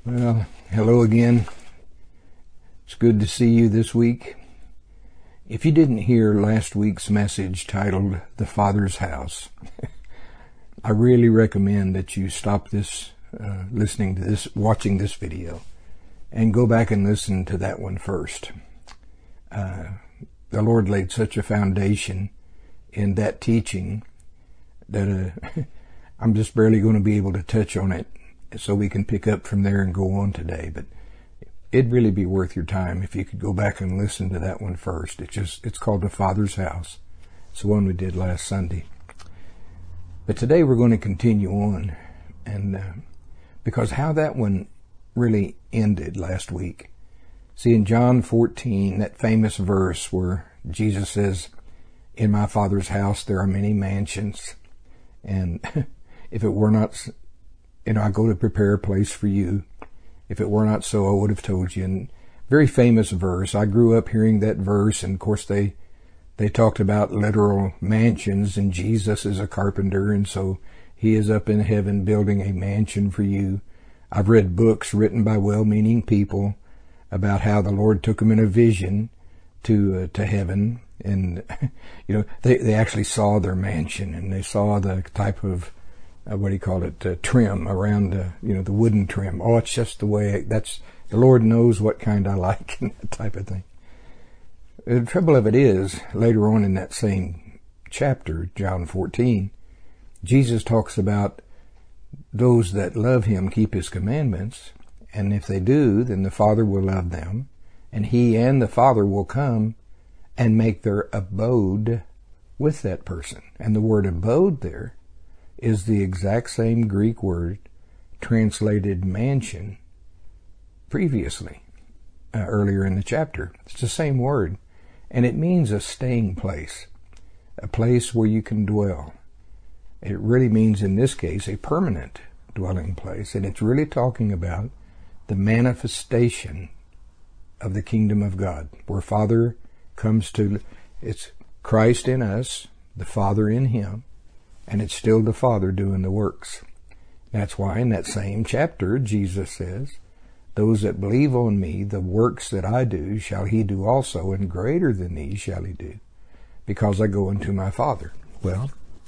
Well, hello again. It's good to see you this week. If you didn't hear last week's message titled The Father's House, I really recommend that you stop this, listening to this, watching this video, and go back and listen to that one first. The Lord laid such a foundation in that teaching that I'm just barely going to be able to touch on it, so we can pick up from there and go on today. But it'd really be worth your time if you could go back and listen to that one first. It's called The Father's House. It's the one we did last Sunday. But today we're going to continue on, and because how that one really ended last week. See, in John 14, that famous verse where Jesus says, "In my Father's house there are many mansions, and if it were not, I go to prepare a place for you. If it were not so, I would have told you." And very famous verse. I grew up hearing that verse, and of course they talked about literal mansions, and Jesus is a carpenter, and so he is up in heaven building a mansion for you. I've read books written by well-meaning people about how the Lord took them in a vision to heaven, and they actually saw their mansion, and they saw the type of trim around the wooden trim. Oh, it's just the way the Lord knows what kind I like, and that type of thing. The trouble of it is, later on in that same chapter, John 14, Jesus talks about those that love him keep his commandments, and if they do, then the Father will love them, and he and the Father will come and make their abode with that person. And the word abode there is the exact same Greek word translated mansion previously, earlier in the chapter. It's the same word, and it means a staying place, a place where you can dwell. It really means, in this case, a permanent dwelling place, and it's really talking about the manifestation of the kingdom of God, where Father comes to, it's Christ in us, the Father in him, and it's still the Father doing the works. That's why in that same chapter, Jesus says, "Those that believe on me, the works that I do, shall he do also, and greater than these shall he do, because I go unto my Father." Well,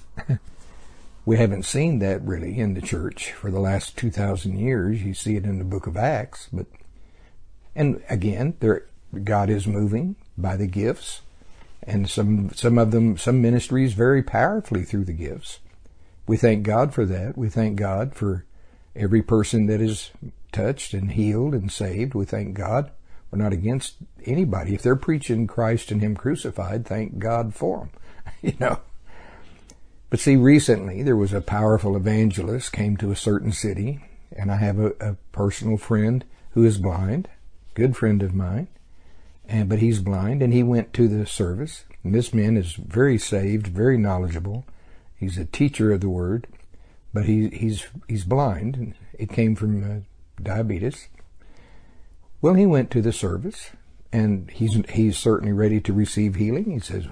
we haven't seen that really in the church for the last 2,000 years. You see it in the book of Acts, and again, God is moving by the gifts, and some ministries very powerfully through the gifts. We thank God for that. We thank God for every person that is touched and healed and saved. We thank God. We're not against anybody. If they're preaching Christ and him crucified, thank God for them. But see, recently there was a powerful evangelist came to a certain city, and I have a personal friend who is blind, good friend of mine, but he's blind, and he went to the service. And this man is very saved, very knowledgeable. He's a teacher of the word, but he's blind. And it came from diabetes. Well, he went to the service, and he's certainly ready to receive healing. He says,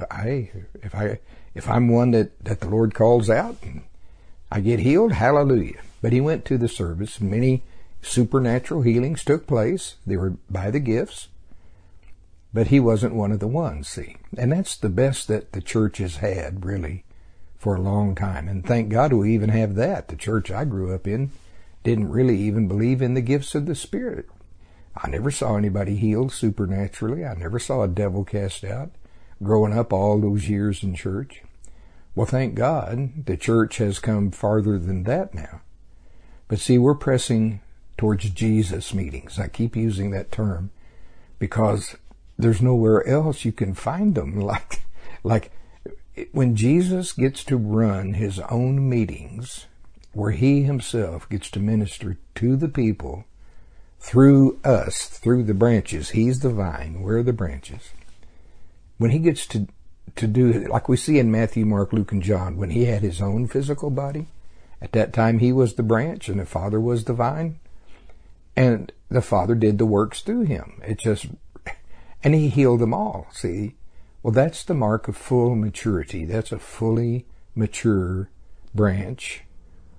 if I'm one that the Lord calls out, and I get healed, hallelujah. But he went to the service. Many supernatural healings took place. They were by the gifts. But he wasn't one of the ones, see. And that's the best that the church has had, really, for a long time. And thank God we even have that. The church I grew up in didn't really even believe in the gifts of the Spirit. I never saw anybody healed supernaturally. I never saw a devil cast out growing up all those years in church. Well, thank God the church has come farther than that now. But see, we're pressing towards Jesus meetings. I keep using that term because there's nowhere else you can find them. Like when Jesus gets to run his own meetings, where he himself gets to minister to the people through us, through the branches. He's the vine, we're the branches. When he gets to do it, like we see in Matthew, Mark, Luke, and John, when he had his own physical body, at that time he was the branch and the Father was the vine, and the Father did the works through him. And he healed them all, see? Well, that's the mark of full maturity. That's a fully mature branch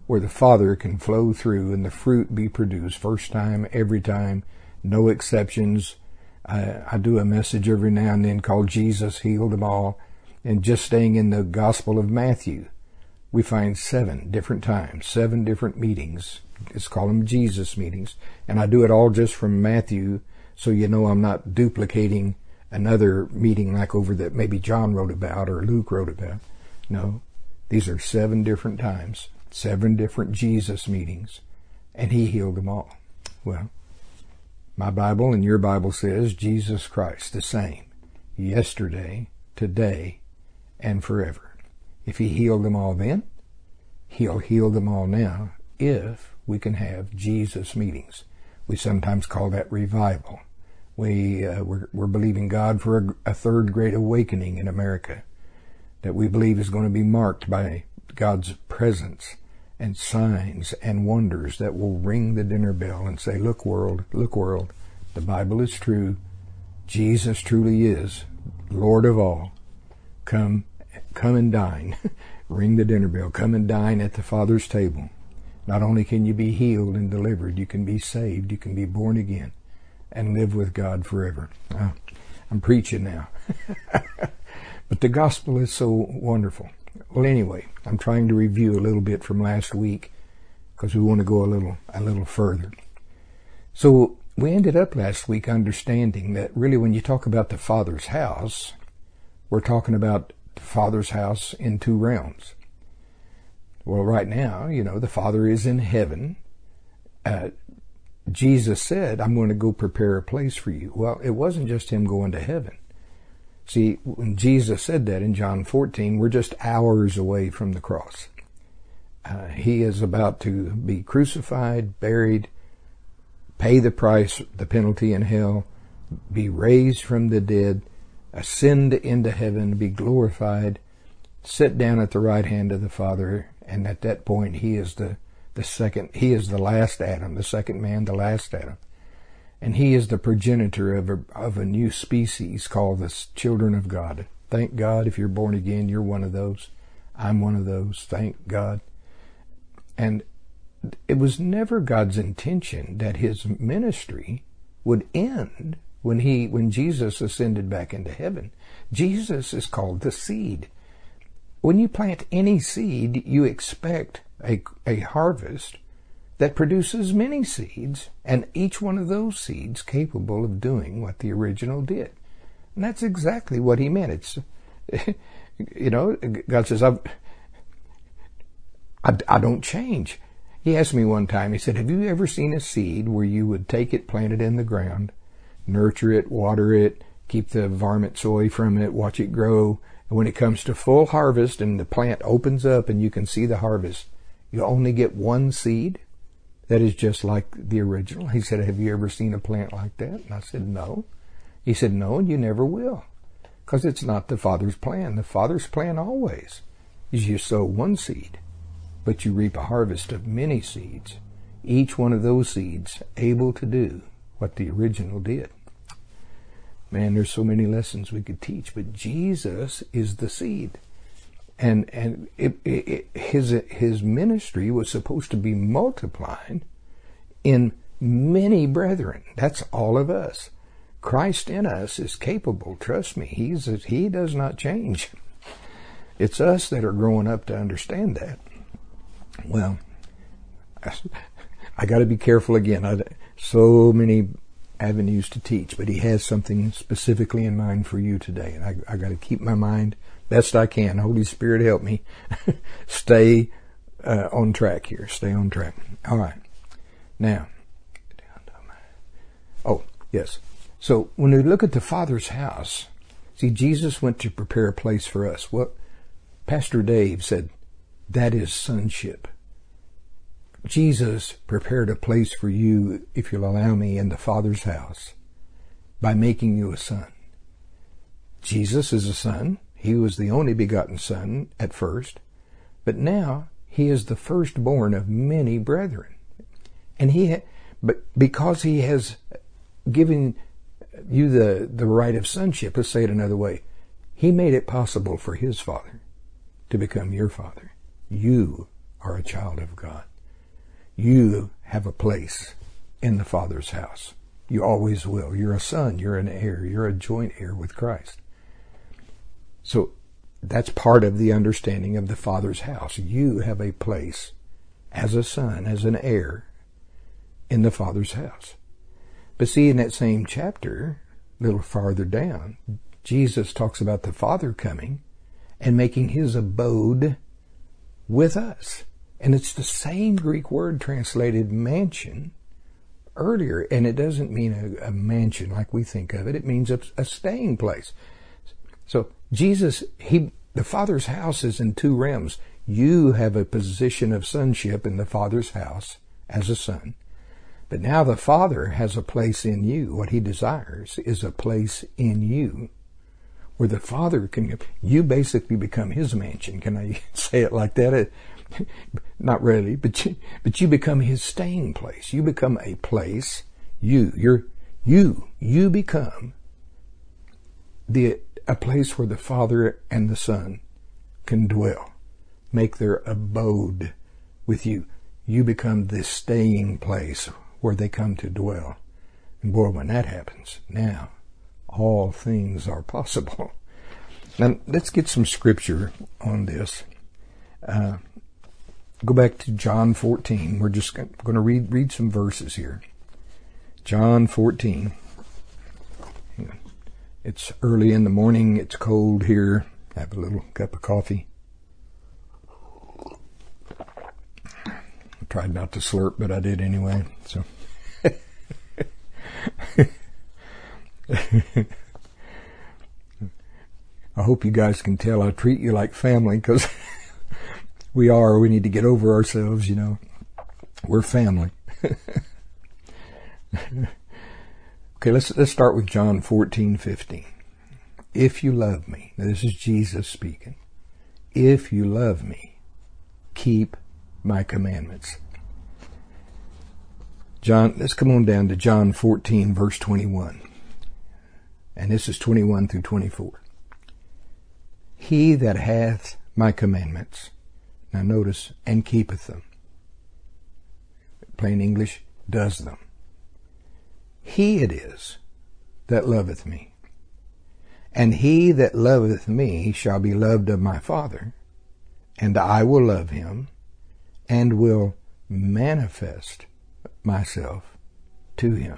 where the Father can flow through and the fruit be produced first time, every time, no exceptions. I do a message every now and then called Jesus Healed Them All. And just staying in the Gospel of Matthew, we find 7 different times, 7 different meetings. Let's call them Jesus meetings. And I do it all just from Matthew, so you know I'm not duplicating another meeting like over that maybe John wrote about or Luke wrote about. No, these are 7 different times, 7 different Jesus meetings, and he healed them all. Well, my Bible and your Bible says Jesus Christ the same, yesterday, today, and forever. If he healed them all then, he'll heal them all now if we can have Jesus meetings. We sometimes call that revival. We're believing God for a third great awakening in America that we believe is going to be marked by God's presence and signs and wonders that will ring the dinner bell and say, look world, the Bible is true. Jesus truly is Lord of all. Come and dine. Ring the dinner bell. Come and dine at the Father's table. Not only can you be healed and delivered, you can be saved, you can be born again and live with God forever. I'm preaching now. But the gospel is so wonderful. Well, anyway, I'm trying to review a little bit from last week because we want to go a little further. So we ended up last week understanding that really when you talk about the Father's house, we're talking about the Father's house in 2 realms. Well, right now, the Father is in heaven. Jesus said, I'm going to go prepare a place for you. Well, it wasn't just him going to heaven. See, when Jesus said that in John 14, we're just hours away from the cross. He is about to be crucified, buried, pay the price, the penalty in hell, be raised from the dead, ascend into heaven, be glorified, sit down at the right hand of the Father, and at that point he is the last Adam, the second man, the last Adam. And he is the progenitor of a new species called the children of God. Thank God if you're born again, you're one of those. I'm one of those. Thank God. And it was never God's intention that his ministry would end when Jesus ascended back into heaven. Jesus is called the seed. When you plant any seed, you expect a harvest that produces many seeds, and each one of those seeds capable of doing what the original did. And that's exactly what he meant. It's, God says, I don't change. He asked me one time, he said, have you ever seen a seed where you would take it, plant it in the ground, nurture it, water it, keep the varmints away from it, watch it grow, and when it comes to full harvest and the plant opens up and you can see the harvest, you only get one seed that is just like the original? He said, have you ever seen a plant like that? And I said, no. He said, no, and you never will, because it's not the Father's plan. The Father's plan always is you sow one seed, but you reap a harvest of many seeds, each one of those seeds able to do what the original did. Man, there's so many lessons we could teach, but Jesus is the seed. And his ministry was supposed to be multiplied in many brethren. That's all of us. Christ in us is capable. Trust me, he does not change. It's us that are growing up to understand that. Well, I got to be careful again. So many avenues to teach, but he has something specifically in mind for you today, and I got to keep my mind best I can. Holy Spirit, help me stay on track here. Stay on track. All right. Now, yes. So when we look at the Father's house, see, Jesus went to prepare a place for us. What Pastor Dave said, that is sonship. Jesus prepared a place for you, if you'll allow me, in the Father's house by making you a son. Jesus is a son. He was the only begotten Son at first, but now he is the firstborn of many brethren. And but because he has given you the right of sonship, let's say it another way, he made it possible for his Father to become your Father. You are a child of God. You have a place in the Father's house. You always will. You're a son. You're an heir. You're a joint heir with Christ. So that's part of the understanding of the Father's house. You have a place as a son, as an heir in the Father's house. But see, in that same chapter, a little farther down, Jesus talks about the Father coming and making his abode with us. And it's the same Greek word translated mansion earlier. And it doesn't mean a mansion like we think of it. It means a staying place. So Jesus, the Father's house is in two realms. You have a position of sonship in the Father's house as a son. But now the Father has a place in you. What he desires is a place in you where the Father can, you basically become his mansion. Can I say it like that? Not really, but you become his staying place. You become a place, you become a place where the Father and the Son can dwell, make their abode with you. You become this staying place where they come to dwell. And boy, when that happens, now all things are possible. Now, let's get some scripture on this. Go back to John 14. We're just going to read some verses here. John 14. It's early in the morning. It's cold here. Have a little cup of coffee. I tried not to slurp, but I did anyway. So, I hope you guys can tell I treat you like family, because we need to get over ourselves, you know. We're family. Okay, let's start with John 14:15. If you love me, now this is Jesus speaking. If you love me, keep my commandments. Let's come on down to John 14, verse 21. And this is 21 through 24. He that hath my commandments, now notice, and keepeth them. Plain English, does them. He it is that loveth me. And he that loveth me shall be loved of my Father, and I will love him, and will manifest myself to him.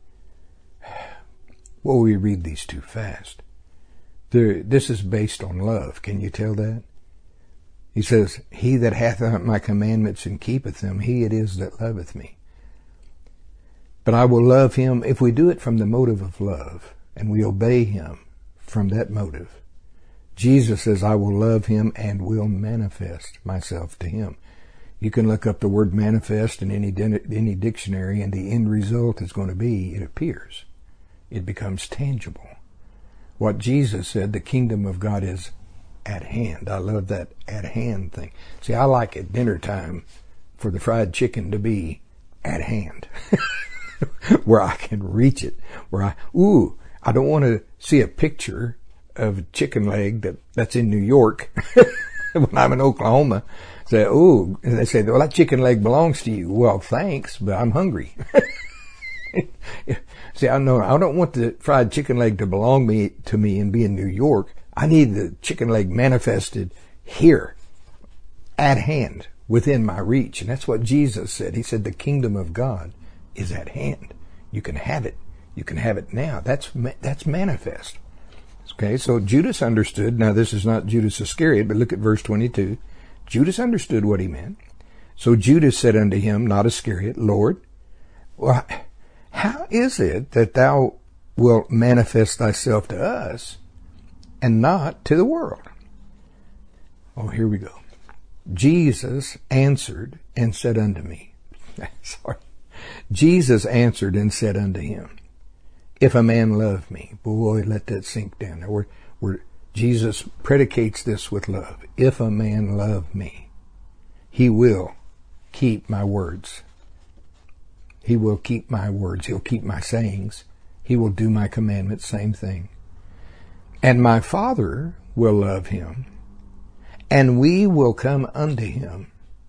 Well, we read these too fast. This is based on love. Can you tell that? He says, he that hath my commandments and keepeth them, he it is that loveth me. But I will love him if we do it from the motive of love, and we obey him from that motive. Jesus says, I will love him and will manifest myself to him. You can look up the word manifest in any dictionary, and the end result is going to be, it appears. It becomes tangible. What Jesus said, the kingdom of God is at hand. I love that at hand thing. See, I like at dinner time for the fried chicken to be at hand. Where I can reach it. I don't want to see a picture of a chicken leg that's in New York when I'm in Oklahoma. Say, and they say, well, that chicken leg belongs to you. Well, thanks, but I'm hungry. See, I don't want the fried chicken leg to belong to me and be in New York. I need the chicken leg manifested here, at hand, within my reach. And that's what Jesus said. He said the kingdom of God is at hand. You can have it. You can have it now. That's manifest. Okay, so Judas understood. Now, this is not Judas Iscariot, but look at verse 22. Judas understood what he meant. So Judas said unto him, not Iscariot, Lord, well, how is it that thou wilt manifest thyself to us and not to the world? Oh, here we go. Jesus answered and said unto me. Sorry. Jesus answered and said unto him, if a man love me, boy, let that sink down. Where Jesus predicates this with love. If a man love me, he will keep my words. He will keep my words. He'll keep my sayings. He will do my commandments, same thing. And my Father will love him, and we will come unto him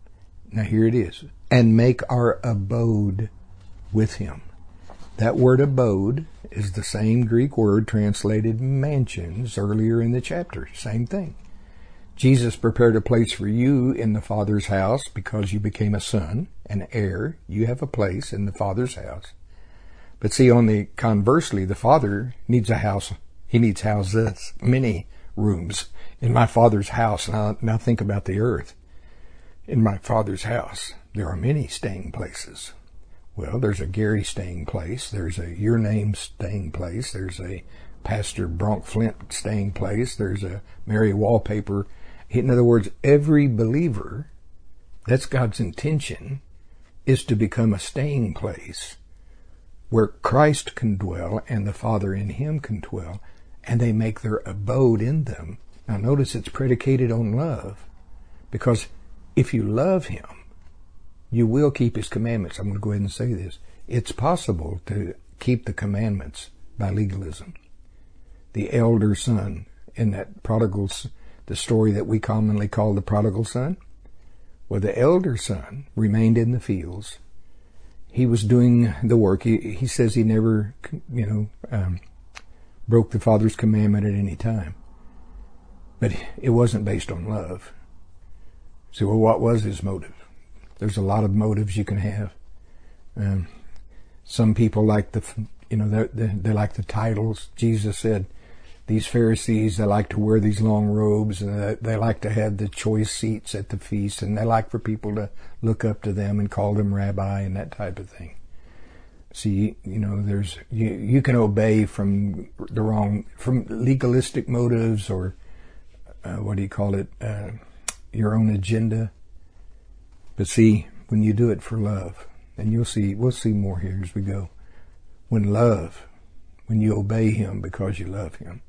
Now here it is. And make our abode with him. That word abode is the same Greek word translated mansions earlier in the chapter. Same thing. Jesus prepared a place for you in the Father's house because you became a son, an heir. You have a place in the Father's house. But see, conversely, the Father needs a house. He needs houses, many rooms in my Father's house. Now think about the earth. In my Father's house, there are many staying places. Well, there's a Gary staying place. There's a Your Name staying place. There's a Pastor Bronk Flint staying place. There's a Mary Wallpaper. In other words, every believer, that's God's intention, is to become a staying place where Christ can dwell and the Father in him can dwell, and they make their abode in them. Now notice it's predicated on love, because if you love him, you will keep his commandments. I'm going to go ahead and say this. It's possible to keep the commandments by legalism. The elder son in that the story that we commonly call the prodigal son. Well, the elder son remained in the fields. He was doing the work. He says he never, broke the Father's commandment at any time. But it wasn't based on love. So, well, what was his motive? There's a lot of motives you can have. Some people like they like the titles. Jesus said, these Pharisees, they like to wear these long robes, and they like to have the choice seats at the feast, and they like for people to look up to them and call them rabbi and that type of thing. See, you can obey from legalistic motives or, your own agenda. But see, when you do it for love, and we'll see more here as we go. When you obey him because you love him.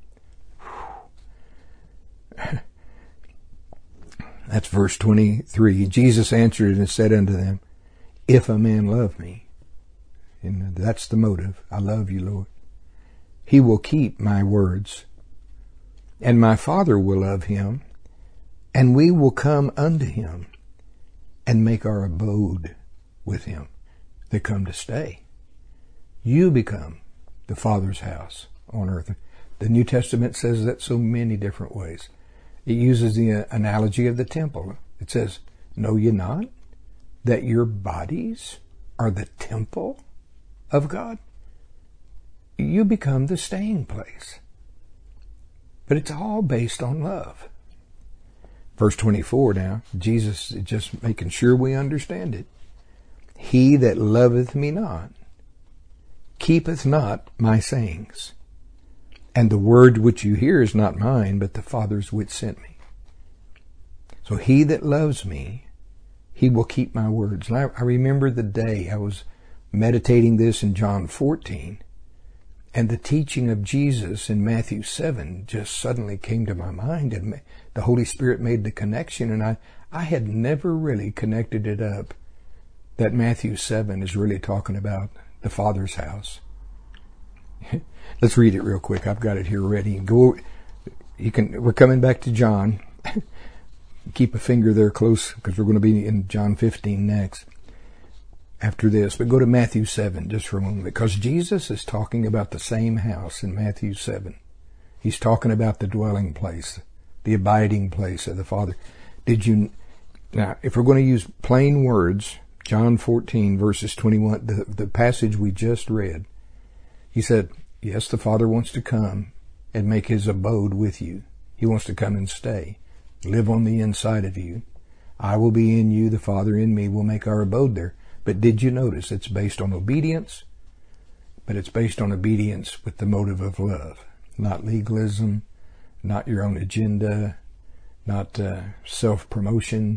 That's verse 23. Jesus answered and said unto them, if a man love me, and that's the motive, I love you, Lord, he will keep my words, and my Father will love him, and we will come unto him and make our abode with him. They come to stay. You become the Father's house on earth. The New Testament says that so many different ways. It uses the analogy of the temple. It says, know ye not that your bodies are the temple of God? You become the staying place. But it's all based on love. Verse 24 now, Jesus is just making sure we understand it. He that loveth me not, keepeth not my sayings. And the word which you hear is not mine, but the Father's which sent me. So he that loves me, he will keep my words. And I remember the day I was meditating this in John 14, and the teaching of Jesus in Matthew 7 just suddenly came to my mind, and the Holy Spirit made the connection, and I had never really connected it up that Matthew 7 is really talking about the Father's house. Let's read it real quick. I've got it here ready. We're coming back to John. Keep a finger there close, because we're going to be in John 15 next after this. But go to Matthew 7 just for a moment, because Jesus is talking about the same house in Matthew 7. He's talking about the dwelling place, the abiding place of the Father. Now, if we're going to use plain words, John 14 verses 21, the passage we just read, he said, yes, the Father wants to come and make his abode with you. He wants to come and stay, live on the inside of you. I will be in you, the Father in me will make our abode there. But did you notice it's based on obedience? But it's based on obedience with the motive of love, not legalism, not your own agenda, not self-promotion,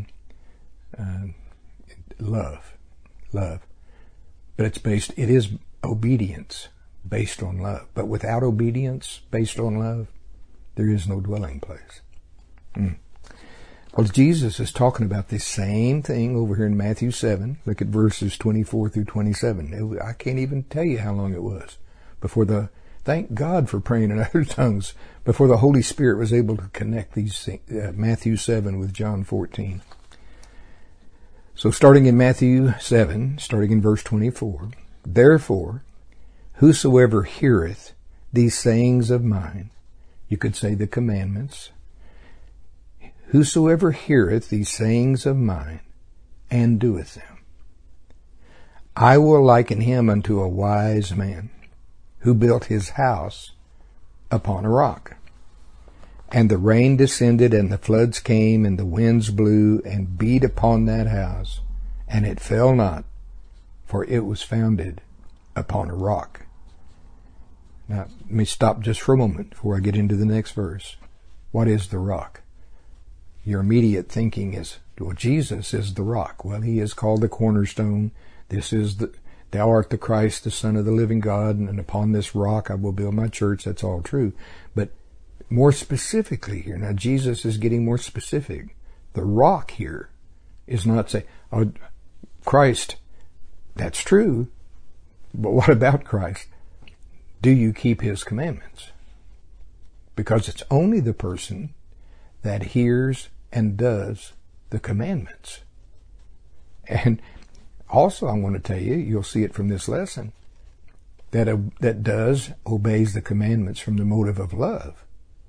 love. But it is obedience based on love. But without obedience based on love, there is no dwelling place. Well, Jesus is talking about this same thing over here in Matthew 7. Look at verses 24 through 27. I can't even tell you how long it was before thank God for praying in other tongues, before the Holy Spirit was able to connect these things, Matthew 7 with John 14. So starting in Matthew 7, starting in verse 24, therefore, whosoever heareth these sayings of mine, you could say the commandments, whosoever heareth these sayings of mine and doeth them, I will liken him unto a wise man who built his house upon a rock. And the rain descended, and the floods came, and the winds blew and beat upon that house, and it fell not, for it was founded upon a rock. Now, let me stop just for a moment before I get into the next verse. What is the rock? Your immediate thinking is, well, Jesus is the rock. Well, he is called the cornerstone. This is thou art the Christ, the Son of the living God, and upon this rock I will build my church. That's all true. But more specifically here, now Jesus is getting more specific. The rock here is not saying, oh, Christ, that's true, but what about Christ? Do you keep his commandments? Because it's only the person that hears and does the commandments. And also I want to tell you, you'll see it from this lesson, that obeys the commandments from the motive of love.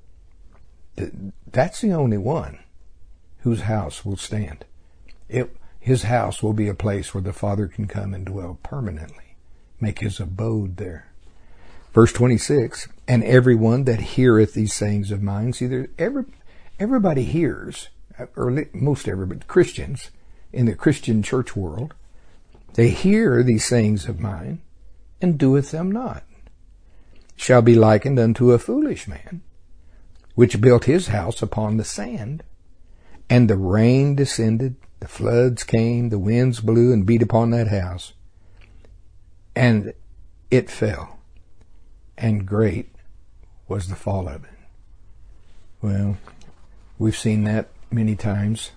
That's the only one whose house will stand. His house will be a place where the Father can come and dwell permanently, make his abode there. Verse 26, and everyone that heareth these sayings of mine, see, everybody hears, or most everybody, Christians in the Christian church world, they hear these sayings of mine and doeth them not, shall be likened unto a foolish man, which built his house upon the sand, and the rain descended, the floods came, the winds blew and beat upon that house, and it fell, and great was the fall of it. Well, we've seen that many times.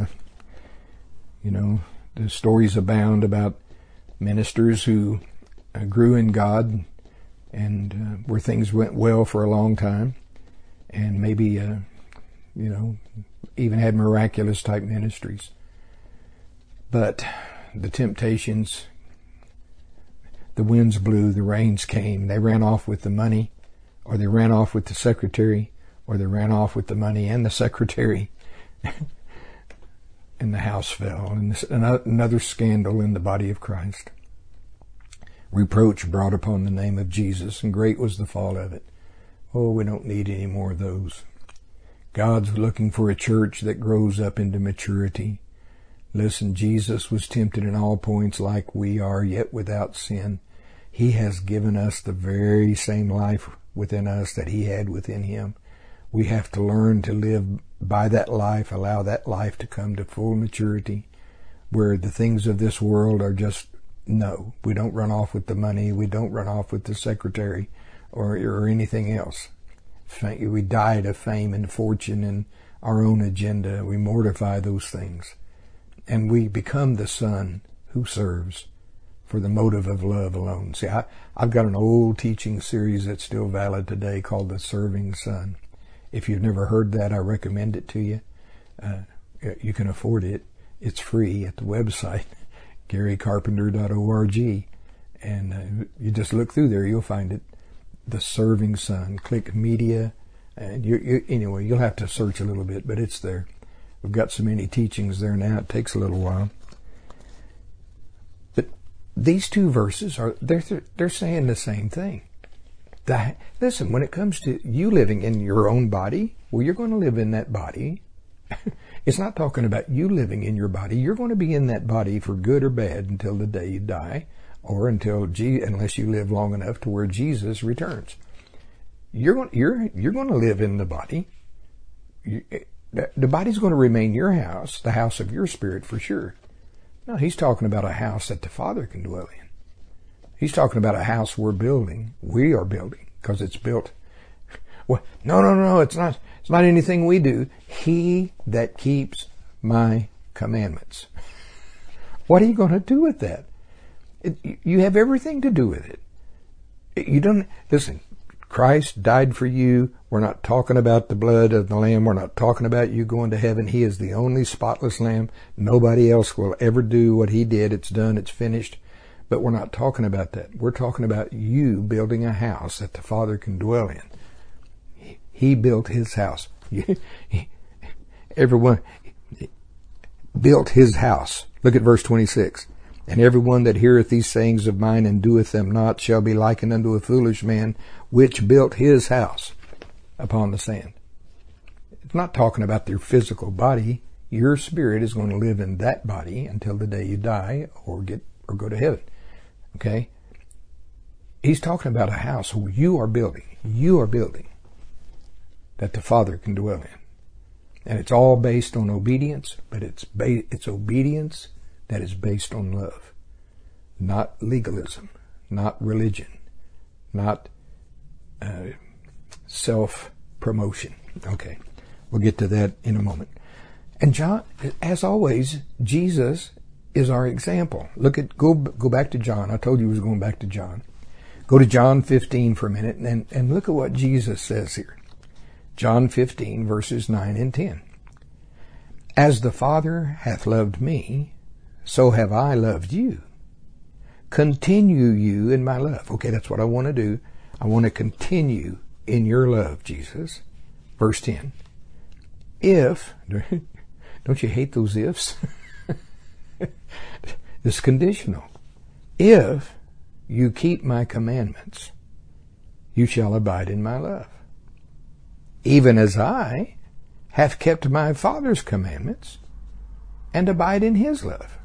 The stories abound about ministers who grew in God and where things went well for a long time, and maybe, even had miraculous type ministries. But the temptations, the winds blew, the rains came, they ran off with the money, or they ran off with the secretary, or they ran off with the money and the secretary, and the house fell, and another scandal in the body of Christ. Reproach brought upon the name of Jesus, and great was the fall of it. Oh, we don't need any more of those. God's looking for a church that grows up into maturity. Listen, Jesus was tempted in all points like we are, yet without sin. He has given us the very same life within us that he had within him. We have to learn to live by that life, allow that life to come to full maturity, where the things of this world are just, no, we don't run off with the money, we don't run off with the secretary, or anything else. We die to fame and fortune and our own agenda. We mortify those things. And we become the son who serves for the motive of love alone. See, I've got an old teaching series that's still valid today called The Serving Son. If you've never heard that, I recommend it to you. You can afford it. It's free at the website, GaryCarpenter.org. And you just look through there, you'll find it. The Serving Son. Click media, and anyway, you'll have to search a little bit, but it's there. We've got so many teachings there now, it takes a little while. But these two verses they're saying the same thing. Listen, when it comes to you living in your own body, well, you're going to live in that body. It's not talking about you living in your body. You're going to be in that body for good or bad until the day you die, or unless you live long enough to where Jesus returns. You're going to live in the body. The body's going to remain your house, the house of your spirit for sure. No, he's talking about a house that the Father can dwell in. He's talking about a house we're building. We are building because it's built. Well, no, it's not. It's not anything we do. He that keeps my commandments. What are you going to do with that? You have everything to do with it. You don't, listen, Christ died for you. We're not talking about the blood of the Lamb. We're not talking about you going to heaven. He is the only spotless Lamb. Nobody else will ever do what he did. It's done. It's finished. But we're not talking about that. We're talking about you building a house that the Father can dwell in. He built his house. Everyone built his house. Look at verse 26. And everyone that heareth these sayings of mine and doeth them not shall be likened unto a foolish man which built his house upon the sand. It's not talking about your physical body. Your spirit is going to live in that body until the day you die or go to heaven. Okay? He's talking about a house you are building. You are building that the Father can dwell in. And it's all based on obedience, but it's obedience that is based on love. Not legalism, not religion, not self-promotion. Okay, we'll get to that in a moment. And John, as always, Jesus is our example. Go back to John. I told you he was going back to John. Go to John 15 for a minute and look at what Jesus says here. John 15 verses 9 and 10. As the Father hath loved me, so have I loved you. Continue you in my love. Okay, that's what I want to do. I want to continue in your love, Jesus. Verse 10. If, don't you hate those ifs? It's conditional. If you keep my commandments, you shall abide in my love. Even as I have kept my Father's commandments and abide in his love.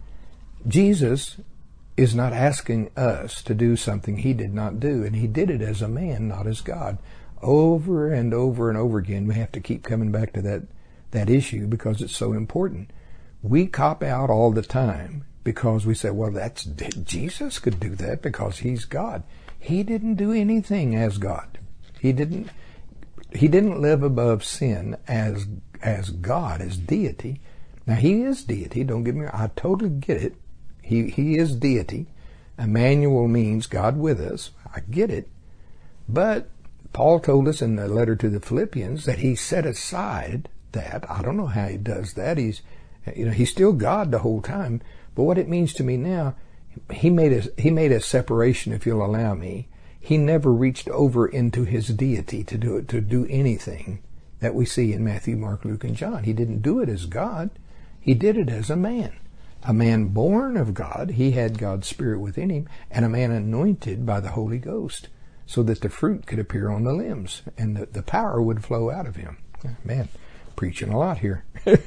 Jesus is not asking us to do something he did not do, and he did it as a man, not as God. Over and over and over again, we have to keep coming back to that issue because it's so important. We cop out all the time because we say, well, Jesus could do that because he's God. He didn't do anything as God. He didn't live above sin as God, as deity. Now, he is deity. Don't get me wrong. I totally get it. He is deity. Emmanuel means God with us. I get it. But Paul told us in the letter to the Philippians that he set aside that. I don't know how he does that. He's still God the whole time. But what it means to me now, he made a separation, if you'll allow me. He never reached over into his deity to do anything that we see in Matthew, Mark, Luke, and John. He didn't do it as God. He did it as a man born of God. He had God's Spirit within him, and a man anointed by the Holy Ghost so that the fruit could appear on the limbs and the power would flow out of him. Man, preaching a lot here.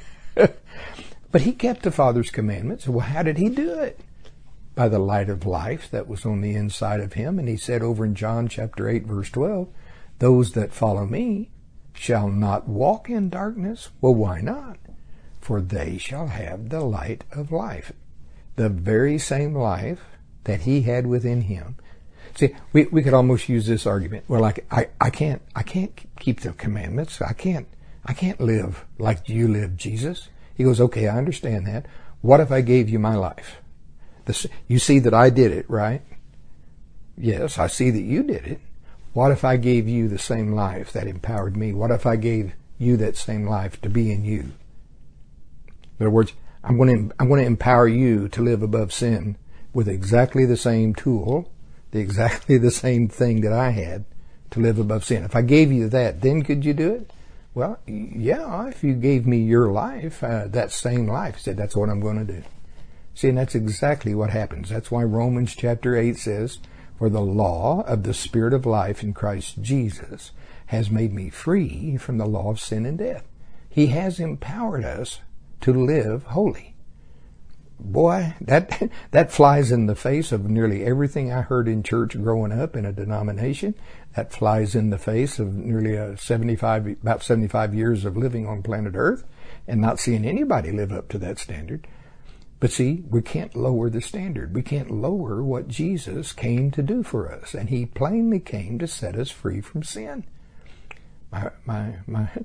But he kept the Father's commandments. Well, how did he do it? By the light of life that was on the inside of him. And he said over in John chapter 8, verse 12, those that follow me shall not walk in darkness. Well, why not? For they shall have the light of life. The very same life that he had within him. See, we could almost use this argument. Well, I can't keep the commandments. I can't live like you live, Jesus. He goes, okay, I understand that. What if I gave you my life? You see that I did it, right? Yes, I see that you did it. What if I gave you the same life that empowered me? What if I gave you that same life to be in you? In other words, I'm going to empower you to live above sin with exactly the same tool, exactly the same thing that I had to live above sin. If I gave you that, then could you do it? Well, yeah, if you gave me your life, that same life, said that's what I'm going to do. See, and that's exactly what happens. That's why Romans chapter 8 says, for the law of the Spirit of life in Christ Jesus has made me free from the law of sin and death. He has empowered us to live holy. Boy, that flies in the face of nearly everything I heard in church growing up in a denomination. That flies in the face of nearly about 75 years of living on planet Earth and not seeing anybody live up to that standard. But see, we can't lower the standard. We can't lower what Jesus came to do for us. And he plainly came to set us free from sin. My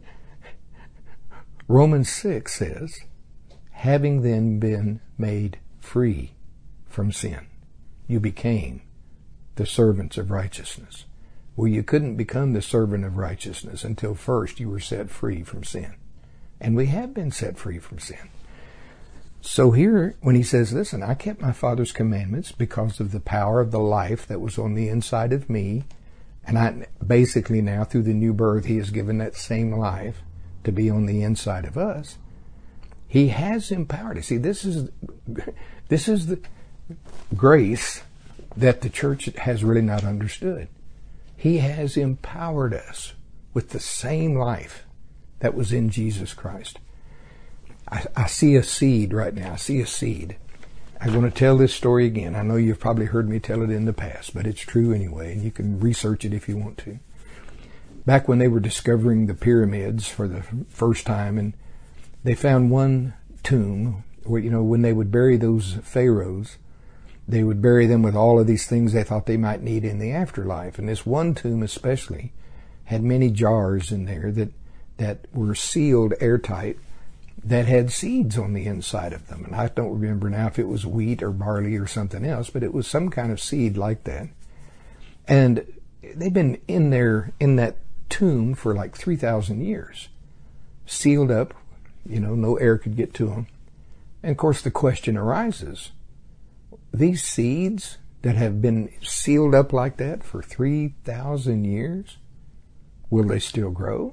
Romans 6 says, having then been made free from sin, you became the servants of righteousness. Well, you couldn't become the servant of righteousness until first you were set free from sin. And we have been set free from sin. So here, when he says, listen, I kept my Father's commandments because of the power of the life that was on the inside of me. And I basically now, through the new birth, he has given that same life to be on the inside of us. He has empowered us. See, this is the grace that the church has really not understood. He has empowered us with the same life that was in Jesus Christ. I see a seed right now. I see a seed. I'm going to tell this story again. I know you've probably heard me tell it in the past, but it's true anyway, and you can research it if you want to. Back when they were discovering the pyramids for the first time, and they found one tomb where, when they would bury those pharaohs, they would bury them with all of these things they thought they might need in the afterlife. And this one tomb especially had many jars in there that were sealed airtight, that had seeds on the inside of them. And I don't remember now if it was wheat or barley or something else, but it was some kind of seed like that. And they've been in that tomb for like 3,000 years, sealed up, no air could get to them. And of course the question arises, these seeds that have been sealed up like that for 3,000 years, will they still grow?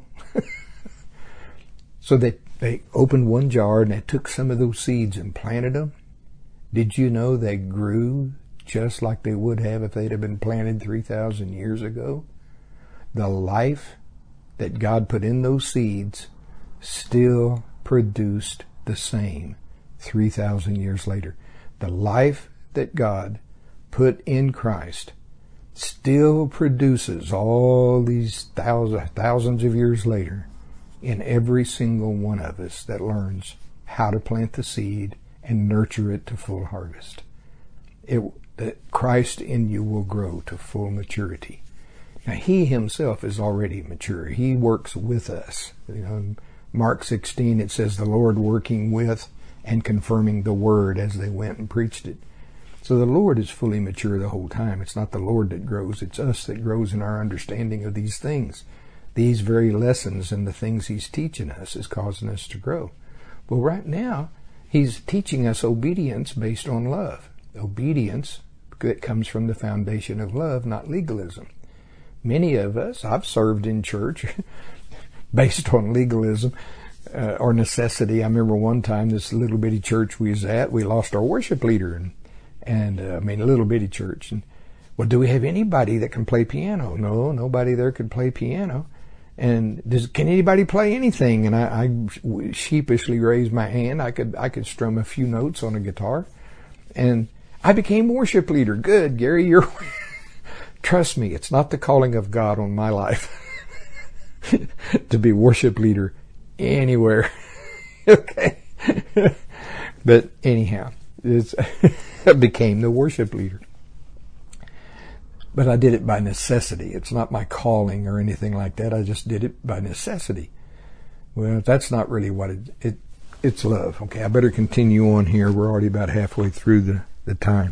So they opened one jar and they took some of those seeds and planted them. Did you know they grew just like they would have if they'd have been planted 3,000 years ago? The life that God put in those seeds still produced the same 3,000 years later. The life that God put in Christ still produces all these thousands of years later in every single one of us that learns how to plant the seed and nurture it to full harvest. That Christ in you will grow to full maturity. Now, he himself is already mature. He works with us. In Mark 16, it says the Lord working with and confirming the word as they went and preached it. So the Lord is fully mature the whole time. It's not the Lord that grows. It's us that grows in our understanding of these things. These very lessons and the things he's teaching us is causing us to grow. Well, right now, he's teaching us obedience based on love. Obedience that comes from the foundation of love, not legalism. Many of us, I've served in church based on legalism or necessity. I remember one time, this little bitty church we was at, we lost our worship leader, and a little bitty church. And, well, do we have anybody that can play piano? No, nobody there could play piano. And can anybody play anything? And I sheepishly raised my hand. I could strum a few notes on a guitar, and I became worship leader. Good, Gary, you're. Trust me, it's not the calling of God on my life to be worship leader anywhere. Okay, but anyhow, I became the worship leader. But I did it by necessity. It's not my calling or anything like that. I just did it by necessity. Well, that's not really what it's love. Okay, I better continue on here. We're already about halfway through the time.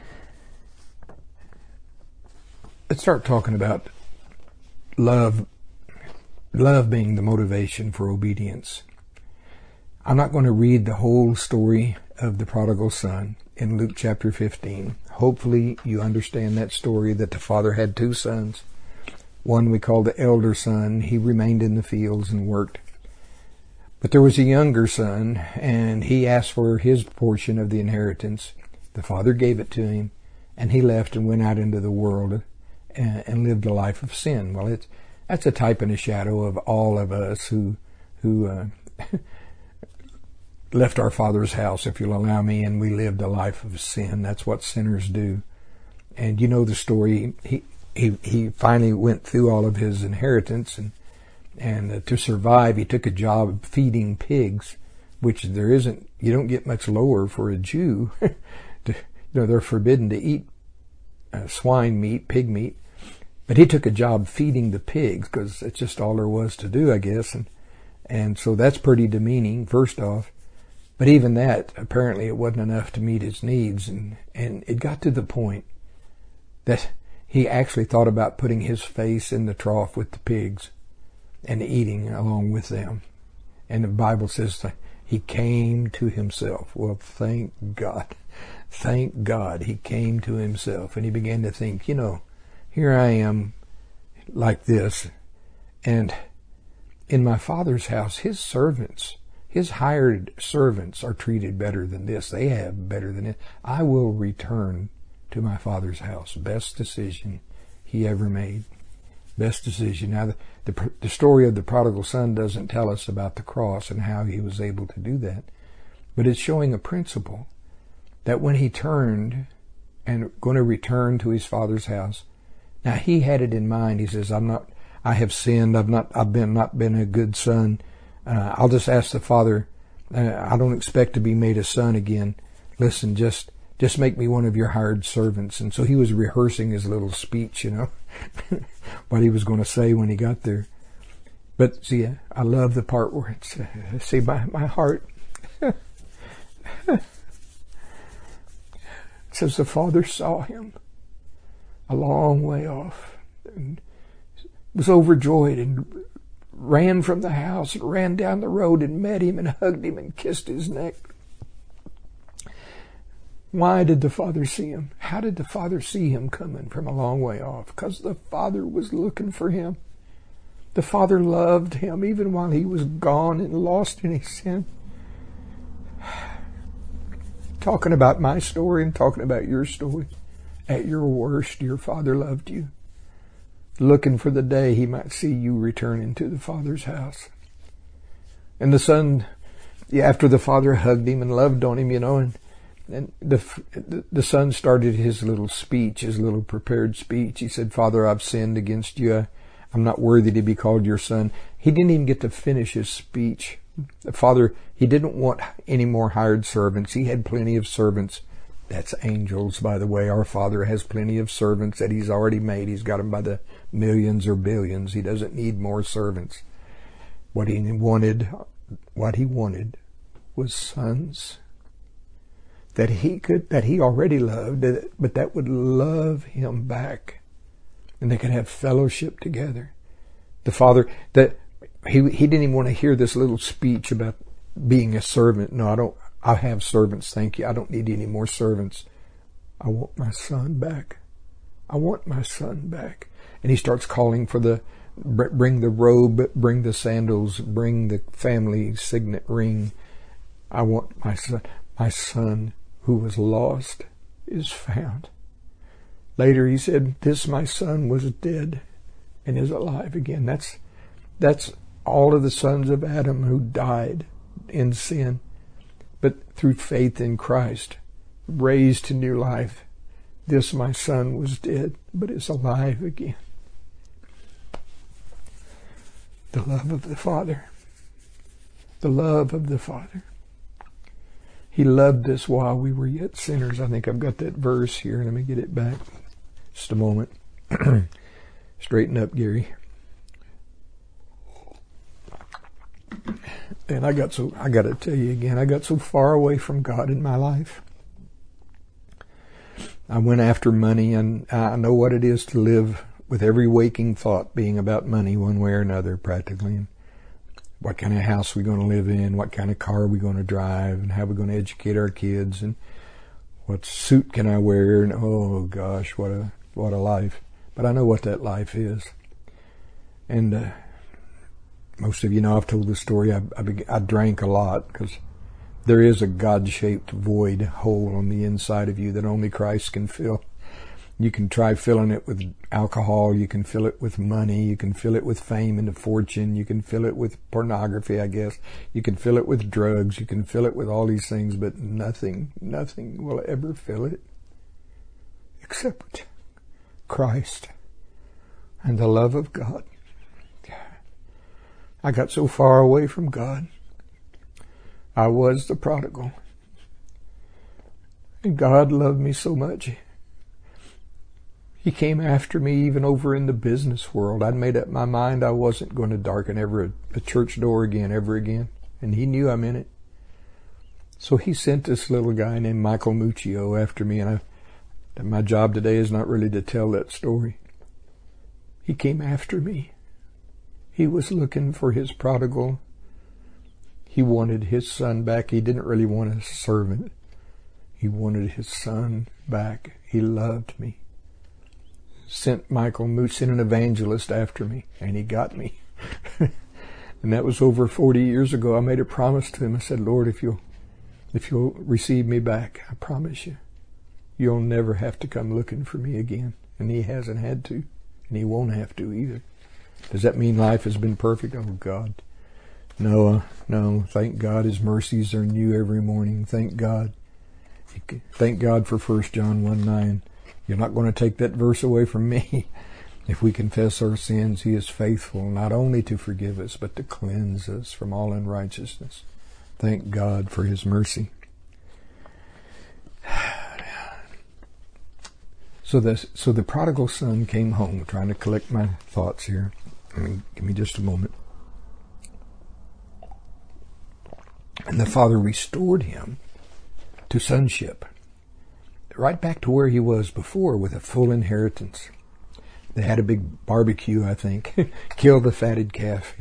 Let's start talking about love being the motivation for obedience. I'm not going to read the whole story of the prodigal son in Luke chapter 15. Hopefully you understand that story, that the father had two sons. One we call the elder son. He remained in the fields and worked. But there was a younger son, and he asked for his portion of the inheritance. The father gave it to him, and he left and went out into the world and lived a life of sin. Well, that's a type and a shadow of all of us who left our Father's house, if you'll allow me, and we lived a life of sin. That's what sinners do. And you know the story. He finally went through all of his inheritance, and to survive, he took a job feeding pigs, which you don't get much lower for a Jew. They're forbidden to eat swine meat, pig meat. But he took a job feeding the pigs because it's just all there was to do, I guess. And so that's pretty demeaning, first off. But even that, apparently it wasn't enough to meet his needs. And it got to the point that he actually thought about putting his face in the trough with the pigs and eating along with them. And the Bible says that he came to himself. Well, thank God. Thank God he came to himself, and he began to think, here I am like this, and in my Father's house, his servants, his hired servants are treated better than this. They have better than it. I will return to my Father's house. Best decision he ever made. Best decision. Now, the story of the prodigal son doesn't tell us about the cross and how he was able to do that, but it's showing a principle that when he turned and going to return to his father's house, now he had it in mind. He says, I have sinned. I've not been a good son. I'll just ask the Father. I don't expect to be made a son again. Listen, just make me one of your hired servants. And so he was rehearsing his little speech, what he was going to say when he got there. But see, I love the part where it's, see, my heart. It says the Father saw him a long way off and was overjoyed and ran from the house and ran down the road and met him and hugged him and kissed his neck. Why did the Father see him? How did the Father see him coming from a long way off? Because the Father was looking for him. The Father loved him even while he was gone and lost in his sin. Talking about my story and talking about your story. At your worst, your Father loved you. Looking for the day he might see you returning to the Father's house. And the son, after the Father hugged him and loved on him, and the son started his little speech, his little prepared speech. He said, Father, I've sinned against you. I'm not worthy to be called your son. He didn't even get to finish his speech. The Father, he didn't want any more hired servants. He had plenty of servants. That's angels, by the way. Our Father has plenty of servants that he's already made. He's got them by the millions or billions. He doesn't need more servants. What he wanted was sons that he already loved, but that would love him back, and they could have fellowship together. The Father, that he didn't even want to hear this little speech about being a servant. No, I have servants, thank you. I don't need any more servants. I want my son back. I want my son back. And he starts calling for bring the robe, bring the sandals, bring the family signet ring. I want my son who was lost is found. Later he said, this my son was dead and is alive again. That's all of the sons of Adam who died in sin, but through faith in Christ, raised to new life. This my son was dead, but is alive again. The love of the Father. The love of the Father. He loved us while we were yet sinners. I think I've got that verse here. Let me get it back. Just a moment. Straighten up, Gary. And I got to tell you again, I got so far away from God in my life. I went after money, and I know what it is to live with every waking thought being about money one way or another, practically. And what kind of house we're going to live in, what kind of car we're going to drive, and how we're going to educate our kids, and what suit can I wear, and oh gosh, what a life. But I know what that life is. And most of you know I've told the story. I drank a lot because there is a God-shaped void hole on the inside of you that only Christ can fill. You can try filling it with alcohol. You can fill it with money. You can fill it with fame and fortune. You can fill it with pornography, I guess. You can fill it with drugs. You can fill it with all these things, but nothing will ever fill it except Christ and the love of God. I got so far away from God. I was the prodigal. And God loved me so much. He came after me even over in the business world. I'd made up my mind I wasn't going to darken ever a church door ever again. And he knew I'm in it. So he sent this little guy named Michael Muccio after me. And My job today is not really to tell that story. He came after me. He was looking for his prodigal. He wanted his son back. He didn't really want a servant. He wanted his son back. He loved me. Sent an evangelist after me, and he got me. And that was over 40 years ago. I made a promise to him. I said, Lord, if you'll receive me back, I promise you, you'll never have to come looking for me again. And he hasn't had to, and he won't have to either. Does that mean life has been perfect? Oh, God. No. Thank God his mercies are new every morning. Thank God. Thank God for 1 John 1:9. You're not going to take that verse away from me. If we confess our sins, he is faithful not only to forgive us, but to cleanse us from all unrighteousness. Thank God for his mercy. So the prodigal son came home, trying to collect my thoughts here. Give me just a moment. And the father restored him to sonship, right back to where he was before, with a full inheritance. They had a big barbecue, I think. Killed the fatted calf,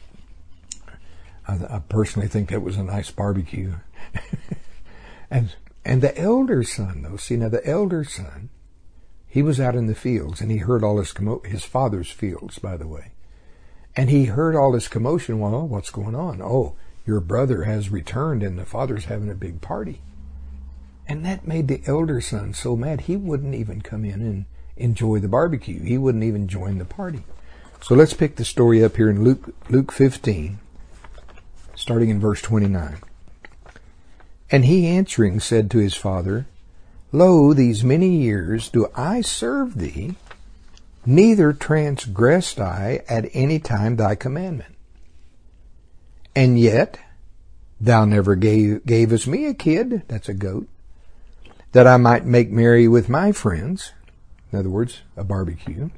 I personally think that was a nice barbecue. And the elder son, though, the elder son, he was out in the fields, and he heard all his father's fields, by the way. And he heard all this commotion. Well, what's going on? Oh, your brother has returned, and the father's having a big party. And that made the elder son so mad, he wouldn't even come in and enjoy the barbecue. He wouldn't even join the party. So let's pick the story up here in Luke 15, starting in verse 29. And he answering said to his father, Lo, these many years do I serve thee, neither transgressed I at any time thy commandment. And yet thou never gavest me a kid, that's a goat, that I might make merry with my friends. In other words, a barbecue.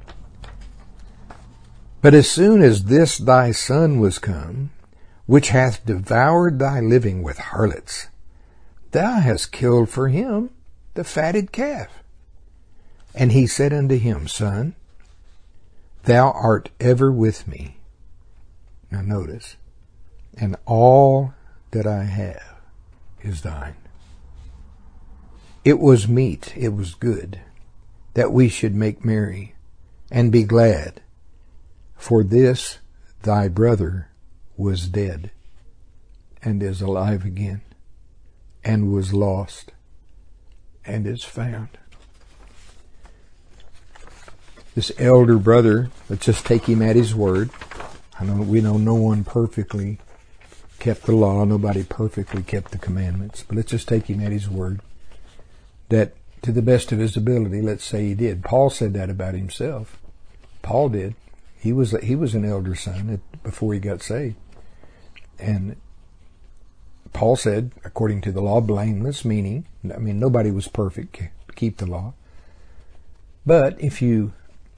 But as soon as this thy son was come, which hath devoured thy living with harlots, thou hast killed for him the fatted calf. And he said unto him, Son, thou art ever with me. Now notice, and all that I have is thine. It was meet, it was good, that we should make merry and be glad. For this thy brother was dead, and is alive again, and was lost, and is found. This elder brother, let's just take him at his word. We know no one perfectly kept the law. Nobody perfectly kept the commandments. But let's just take him at his word. That to the best of his ability, let's say he did. Paul said that about himself. Paul did. He was an elder son before he got saved. And Paul said, according to the law, blameless, meaning, nobody was perfect to keep the law. But if you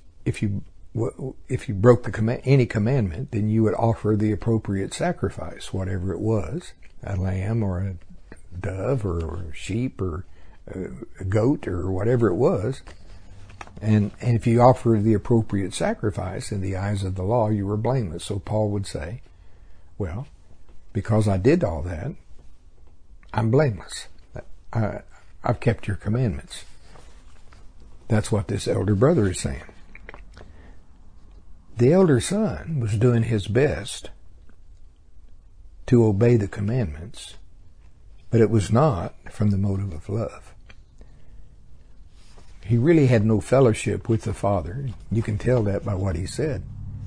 broke any commandment, then you would offer the appropriate sacrifice, whatever it was, a lamb or a dove or a sheep or a goat or whatever it was. And if you offered the appropriate sacrifice in the eyes of the law, you were blameless. So Paul would say, well, because I did all that, I'm blameless. I've kept your commandments. That's what this elder brother is saying. The elder son was doing his best to obey the commandments, but it was not from the motive of love. He really had no fellowship with the Father. You can tell that by what he said.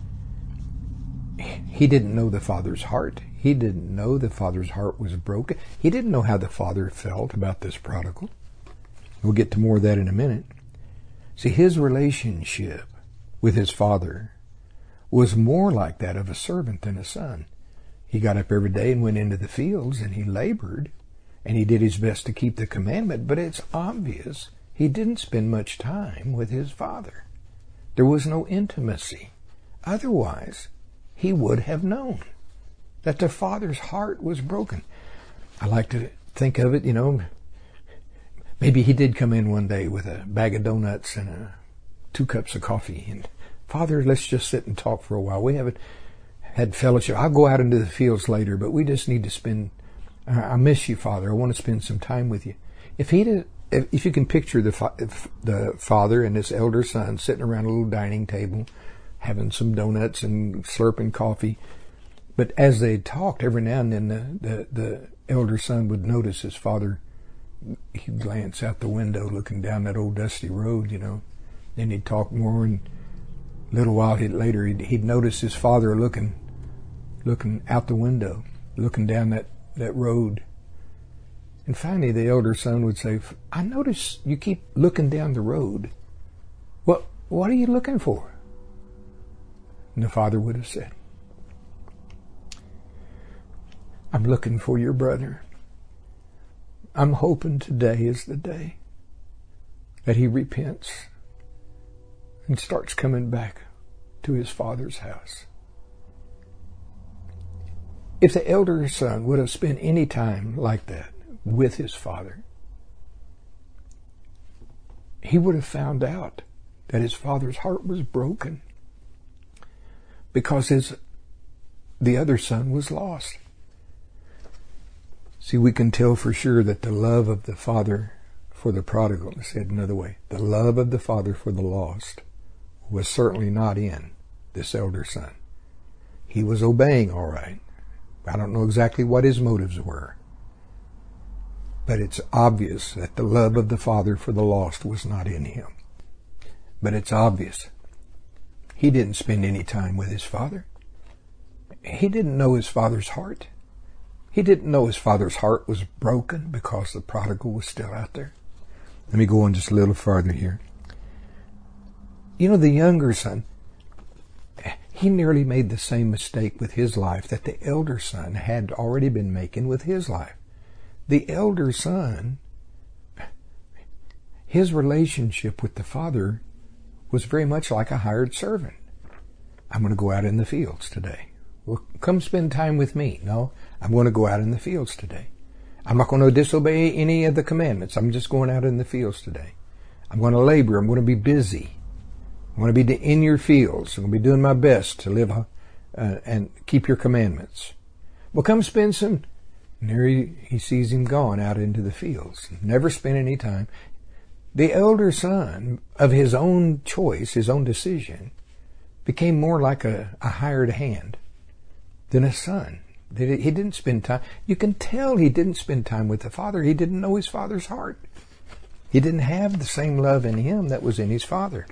He didn't know the Father's heart. He didn't know the Father's heart was broken. He didn't know how the Father felt about this prodigal. We'll get to more of that in a minute. See, his relationship with his Father was more like that of a servant than a son. He got up every day and went into the fields, and he labored, and he did his best to keep the commandment, but it's obvious he didn't spend much time with his Father. There was no intimacy. Otherwise, he would have known that the Father's heart was broken. I like to think of it, Maybe he did come in one day with a bag of donuts and 2 cups of coffee. And, Father, let's just sit and talk for a while. We haven't had fellowship. I'll go out into the fields later, but we just need to spend, I miss you, Father. I want to spend some time with you. If you can picture the father and his elder son sitting around a little dining table, having some donuts and slurping coffee. But as they talked, every now and then the elder son would notice his father. He'd glance out the window looking down that old dusty road, Then he'd talk more, and a little while later he'd notice his father looking out the window, looking down that road. And finally the elder son would say, I notice you keep looking down the road. What are you looking for? And the father would have said, I'm looking for your brother. I'm hoping today is the day that he repents and starts coming back to his father's house. If the elder son would have spent any time like that with his father, he would have found out that his father's heart was broken because the other son was lost. See, we can tell for sure that the love of the father for the prodigal, said another way, the love of the father for the lost was certainly not in this elder son. He was obeying all right. I don't know exactly what his motives were, but it's obvious that the love of the father for the lost was not in him. But it's obvious he didn't spend any time with his father. He didn't know his father's heart. He didn't know his father's heart was broken because the prodigal was still out there. Let me go on just a little farther here. The younger son, he nearly made the same mistake with his life that the elder son had already been making with his life. The elder son, his relationship with the father was very much like a hired servant. I'm going to go out in the fields today. Well, come spend time with me. No, I'm going to go out in the fields today. I'm not going to disobey any of the commandments. I'm just going out in the fields today. I'm going to labor. I'm going to be busy. I'm going to be in your fields. I'm going to be doing my best to live and keep your commandments. Well, come spend some. And there he sees him gone out into the fields. Never spent any time. The elder son, of his own choice, his own decision, became more like a hired hand than a son. He didn't spend time. You can tell he didn't spend time with the father. He didn't know his father's heart. He didn't have the same love in him that was in his father.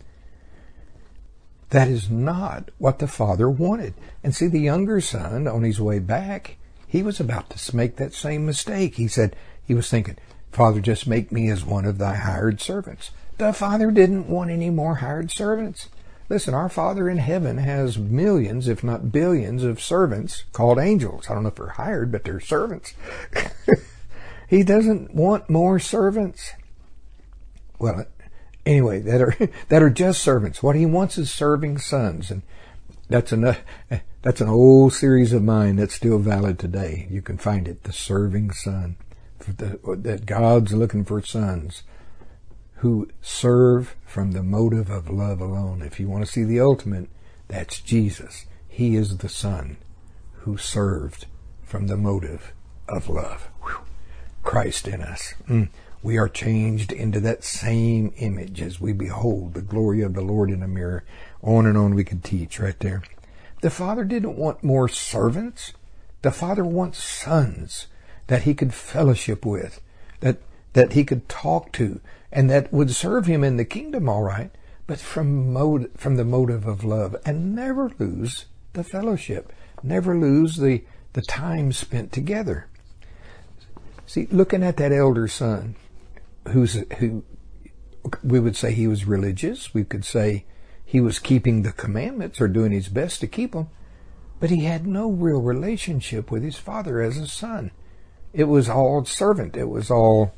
That is not what the father wanted. And see, the younger son, on his way back, he was about to make that same mistake. He was thinking, Father, just make me as one of thy hired servants. The father didn't want any more hired servants. Listen, our Father in heaven has millions, if not billions, of servants called angels. I don't know if they're hired, but they're servants. He doesn't want more servants. Well, anyway, that are just servants. What he wants is serving sons, and that's an old series of mine that's still valid today. You can find it, the serving son. That God's looking for sons who serve from the motive of love alone. If you want to see the ultimate, that's Jesus. He is the Son who served from the motive of love. Whew. Christ in us. We are changed into that same image as we behold the glory of the Lord in a mirror. On and on we could teach right there. The Father didn't want more servants. The Father wants sons that he could fellowship with, that he could talk to, and that would serve him in the kingdom, all right, but from the motive of love, and never lose the fellowship, never lose the time spent together. See, looking at that elder son, who we would say he was religious, we could say he was keeping the commandments or doing his best to keep them, but he had no real relationship with his father as a son. It was all servant. It was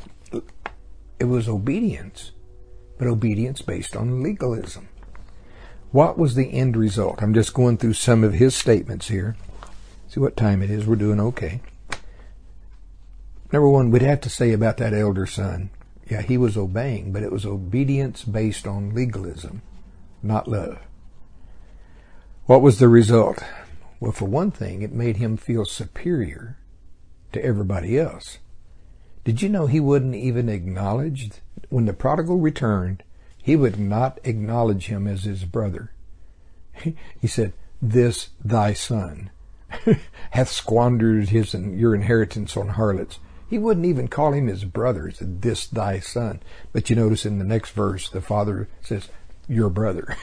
obedience, but obedience based on legalism. What was the end result? I'm just going through some of his statements here. See what time it is. We're doing okay. Number one, we'd have to say about that elder son, Yeah, he was obeying, but it was obedience based on legalism, not love. What was the result? Well, for one thing, it made him feel superior to everybody else. Did you know he wouldn't even acknowledge, when the prodigal returned, he would not acknowledge him as his brother. He said, "This thy son hath squandered your inheritance on harlots." He wouldn't even call him his brother. He said, "This thy son." But you notice in the next verse, the father says, "Your brother."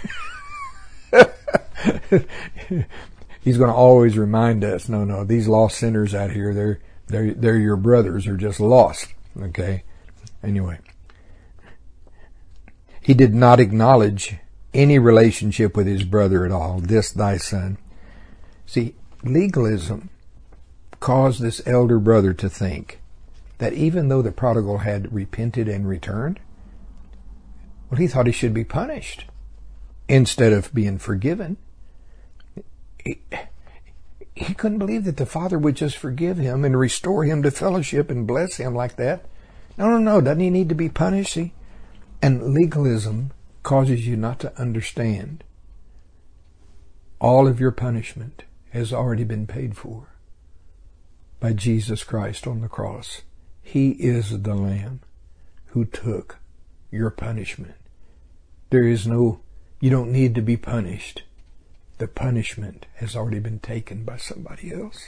He's going to always remind us, no, these lost sinners out here, they're your brothers. They're just lost. Okay? Anyway. He did not acknowledge any relationship with his brother at all. "This thy son." See, legalism caused this elder brother to think that even though the prodigal had repented and returned, well, he thought he should be punished instead of being forgiven. He couldn't believe that the Father would just forgive him and restore him to fellowship and bless him like that. No. Doesn't he need to be punished? See? And legalism causes you not to understand all of your punishment has already been paid for by Jesus Christ on the cross. He is the Lamb who took your punishment. You don't need to be punished. The punishment has already been taken by somebody else.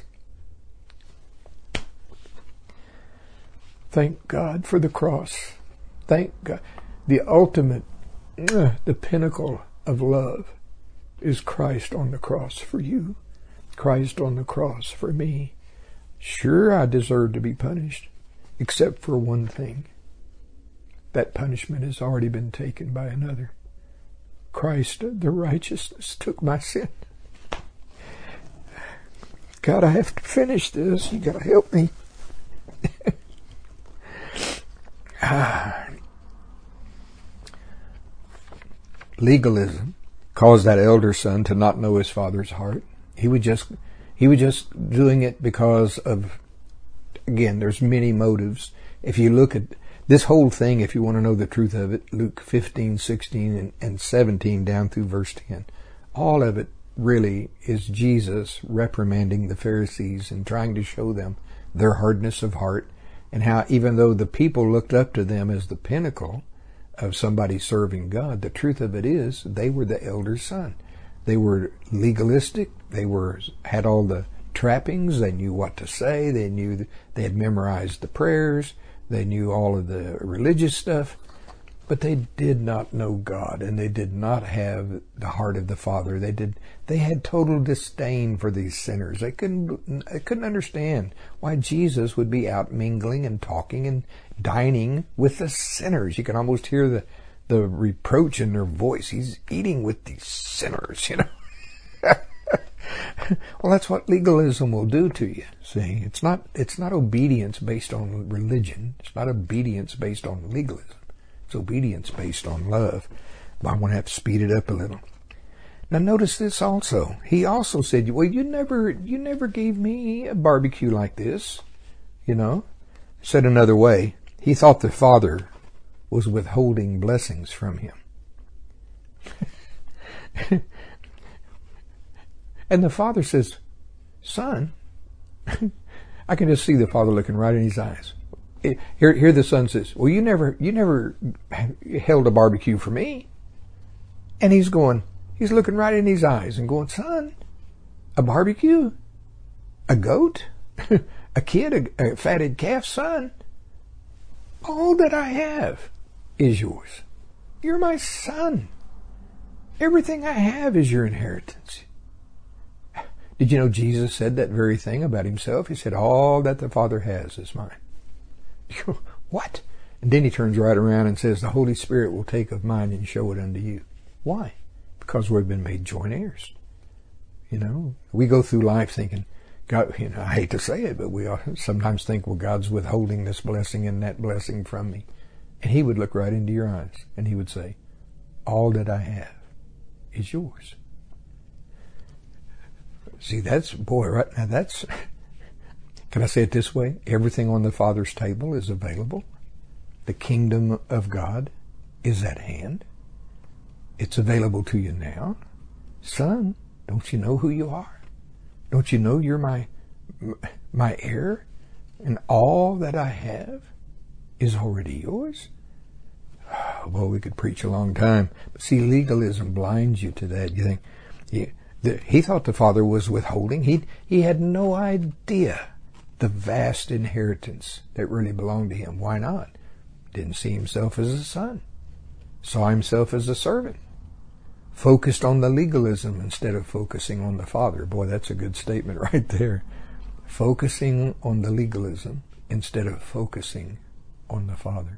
Thank God for the cross. Thank God. The ultimate, the pinnacle of love is Christ on the cross for you. Christ on the cross for me. Sure, I deserve to be punished, except for one thing. That punishment has already been taken by another. Christ, the righteousness, took my sin. God, I have to finish this. You got to help me. Legalism caused that elder son to not know his father's heart. He was just doing it because of, again, there's many motives. If you look at this whole thing, if you want to know the truth of it, Luke 15, 16, and 17 down through verse 10, all of it really is Jesus reprimanding the Pharisees and trying to show them their hardness of heart, and how even though the people looked up to them as the pinnacle of somebody serving God, the truth of it is they were the elder son. They were legalistic. They had all the trappings. They knew what to say. They had memorized the prayers. They knew all of the religious stuff, but they did not know God, and they did not have the heart of the Father. They had total disdain for these sinners. They couldn't understand why Jesus would be out mingling and talking and dining with the sinners. You can almost hear the reproach in their voice. He's eating with these sinners, you know. Well, that's what legalism will do to you. See, it's not obedience based on religion. It's not obedience based on legalism. It's obedience based on love. But I want to have to speed it up a little. Now notice this also. He also said, "Well, you never gave me a barbecue like this." You know? Said another way, he thought the Father was withholding blessings from him. And the Father says, "Son," I can just see the Father looking right in his eyes. Here the Son says, "Well, you never held a barbecue for me." And he's looking right in his eyes and going, "Son, a barbecue? A goat? A kid? A fatted calf? Son, all that I have is yours. You're my son. Everything I have is your inheritance." Did you know Jesus said that very thing about himself? He said, "All that the Father has is mine." What? And then he turns right around and says, "The Holy Spirit will take of mine and show it unto you." Why? Because we've been made joint heirs. You know, we go through life thinking, God, I hate to say it, but we sometimes think, well, God's withholding this blessing and that blessing from me. And he would look right into your eyes and he would say, "All that I have is yours." See, right now can I say it this way? Everything on the Father's table is available. The kingdom of God is at hand. It's available to you now. Son, don't you know who you are? Don't you know you're my heir? And all that I have is already yours? Oh, boy, we could preach a long time. But see, legalism blinds you to that. You think, he thought the Father was withholding. He had no idea the vast inheritance that really belonged to him. Why not? Didn't see himself as a son. Saw himself as a servant. Focused on the legalism instead of focusing on the Father. Boy, that's a good statement right there. Focusing on the legalism instead of focusing on the Father.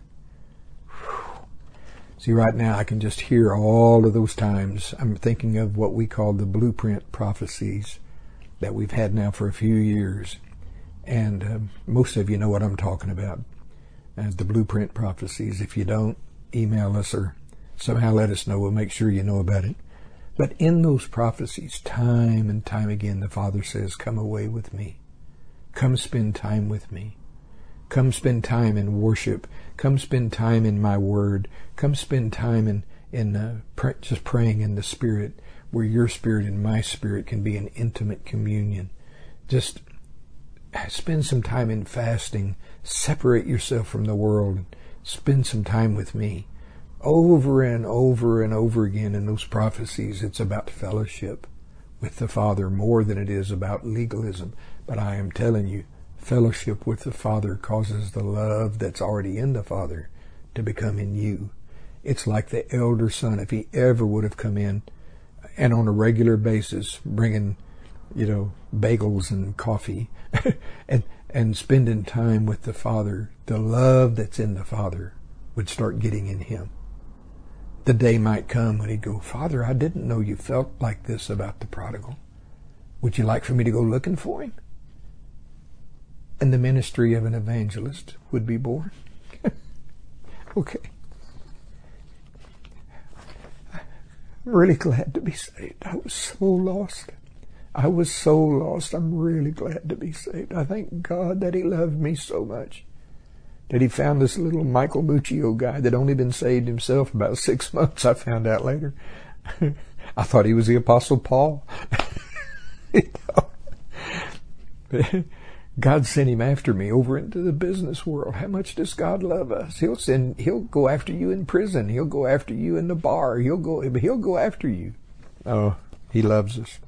Whew. See, right now I can just hear all of those times. I'm thinking of what we call the blueprint prophecies that we've had now for a few years. And most of you know what I'm talking about. The blueprint prophecies. If you don't, email us or somehow let us know. We'll make sure you know about it. But in those prophecies, time and time again, the Father says, come away with me. Come spend time with me. Come spend time in worship. Come spend time in my word. Come spend time in just praying in the Spirit, where your spirit and my spirit can be in intimate communion. Just spend some time in fasting. Separate yourself from the world. Spend some time with me. Over and over and over again in those prophecies, it's about fellowship with the Father more than it is about legalism. But I am telling you, fellowship with the Father causes the love that's already in the Father to become in you. It's like the elder son, if he ever would have come in and on a regular basis bringing, bagels and coffee and spending time with the Father, the love that's in the Father would start getting in him. The day might come when he'd go, Father, I didn't know you felt like this about the prodigal. Would you like for me to go looking for him? And the ministry of an evangelist would be born. Okay. I'm really glad to be saved. I was so lost. I'm really glad to be saved. I thank God that he loved me so much, that he found this little Michael Muccio guy that only been saved himself about 6 months. I found out later. I thought he was the Apostle Paul. God sent him after me over into the business world. How much does God love us? He'll go after you in prison. He'll go after you in the bar. He'll go after you. Oh, he loves us.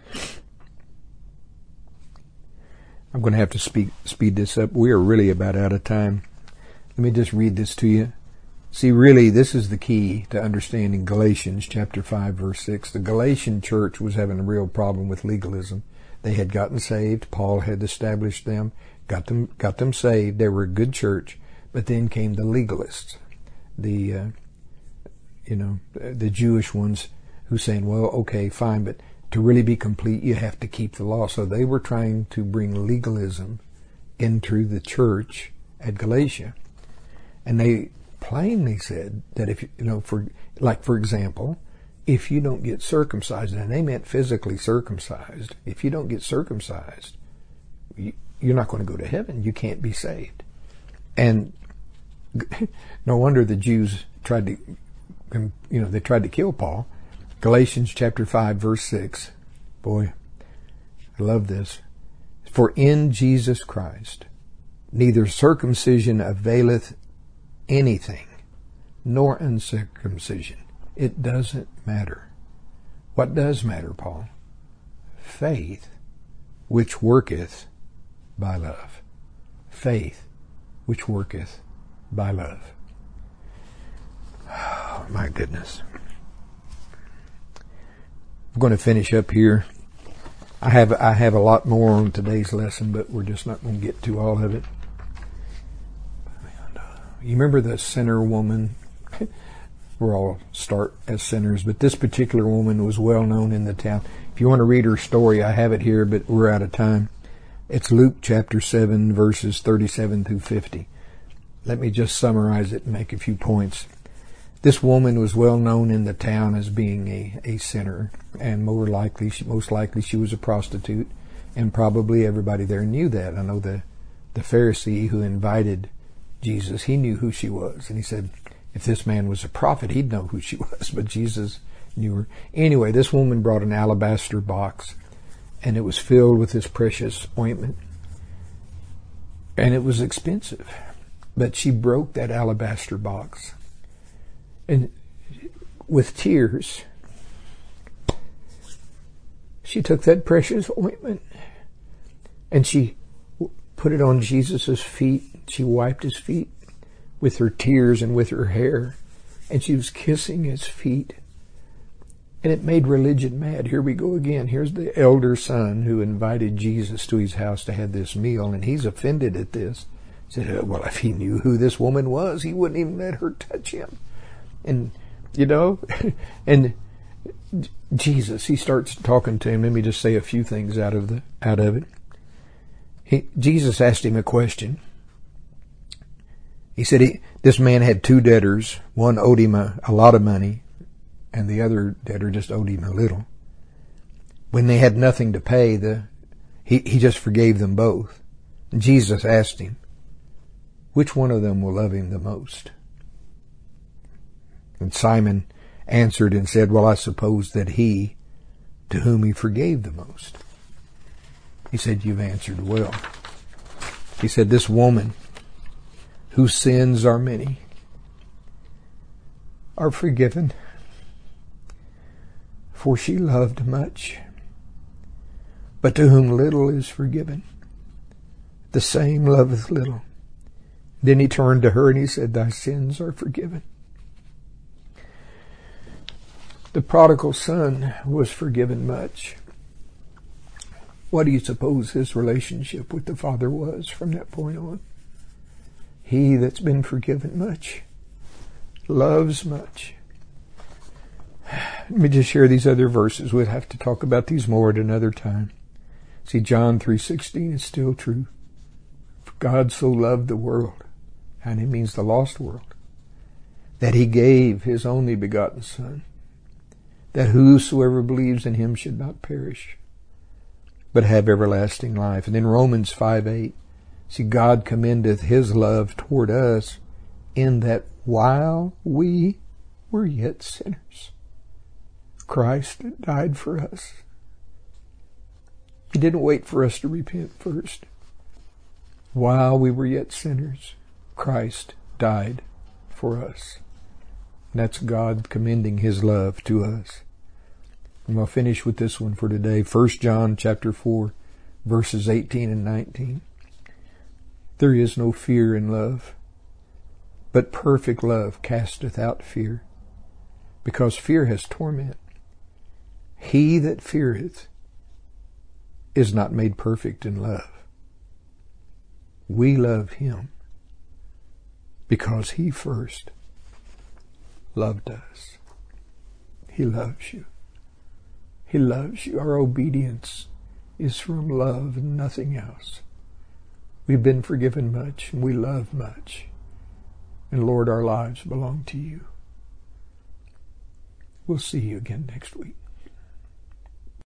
I'm going to have to speed this up. We are really about out of time. Let me just read this to you. See, really, this is the key to understanding Galatians chapter 5, verse 6. The Galatian church was having a real problem with legalism. They had gotten saved. Paul had established them, got them saved. They were a good church. But then came the legalists, the Jewish ones who saying, well, okay, fine, but to really be complete, you have to keep the law. So they were trying to bring legalism into the church at Galatia. And they plainly said that if, for example, if you don't get circumcised, and they meant physically circumcised, if you don't get circumcised, you're not going to go to heaven. You can't be saved. And no wonder the Jews tried to kill Paul. Galatians chapter 5, verse 6. Boy, I love this. For in Jesus Christ, neither circumcision availeth anything, nor uncircumcision. It doesn't matter. What does matter, Paul? Faith, which worketh by love. Faith, which worketh by love. Oh, my goodness. I'm going to finish up here. I have a lot more on today's lesson, but we're just not going to get to all of it. You remember the sinner woman? We're all start as sinners, but this particular woman was well known in the town. If you want to read her story, I have it here, but we're out of time. It's Luke chapter 7, verses 37 through 50. Let me just summarize it and make a few points. This woman was well known in the town as being a sinner, and most likely she was a prostitute, and probably everybody there knew that. I know the Pharisee who invited Jesus. He knew who she was. And he said, if this man was a prophet, he'd know who she was. But Jesus knew her. Anyway, this woman brought an alabaster box, and it was filled with this precious ointment. And it was expensive. But she broke that alabaster box. And with tears, she took that precious ointment and she put it on Jesus' feet. She wiped his feet with her tears and with her hair. And she was kissing his feet. And it made religion mad. Here we go again. Here's the elder son who invited Jesus to his house to have this meal. And he's offended at this. He said, well, if he knew who this woman was, he wouldn't even let her touch him. And, and Jesus, he starts talking to him. Let me just say a few things out of it. Jesus asked him a question. He said this man had two debtors. One owed him a lot of money, and the other debtor just owed him a little. When they had nothing to pay, he just forgave them both. And Jesus asked him, which one of them will love him the most? And Simon answered and said, well, I suppose that he to whom he forgave the most. He said, you've answered well. He said, this woman whose sins are many are forgiven, for she loved much. But to whom little is forgiven, the same loveth little. Then he turned to her and he said, thy sins are forgiven. The prodigal son was forgiven much. What do you suppose his relationship with the Father was from that point on? He that's been forgiven much loves much. Let me just share these other verses. We'll have to talk about these more at another time. See, John 3:16 is still true. For God so loved the world, and it means the lost world, that he gave his only begotten Son, that whosoever believes in him should not perish, but have everlasting life. And then Romans 5:8, see, God commendeth his love toward us in that while we were yet sinners, Christ died for us. He didn't wait for us to repent first. While we were yet sinners, Christ died for us. And that's God commending his love to us. And I'll finish with this one for today. 1 John chapter 4, verses 18 and 19. There is no fear in love, but perfect love casteth out fear, because fear has torment. He that feareth is not made perfect in love. We love him because he first loved us. He loves you. He loves you. Our obedience is from love and nothing else. We've been forgiven much and we love much. And Lord, our lives belong to you. We'll see you again next week.